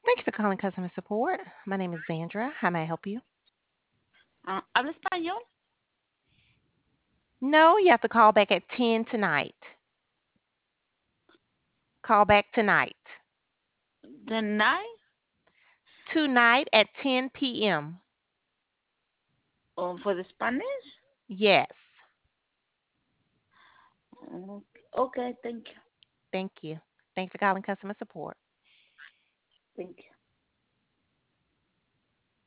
Thank you for calling customer support. My name is Zandra. How may I help you? ¿Habla español? No, you have to call back at 10 tonight. Call back tonight. The night? Tonight at 10 p.m. For the Spanish? Yes. Okay, thank you. Thank you. Thanks for calling customer support. Thank you.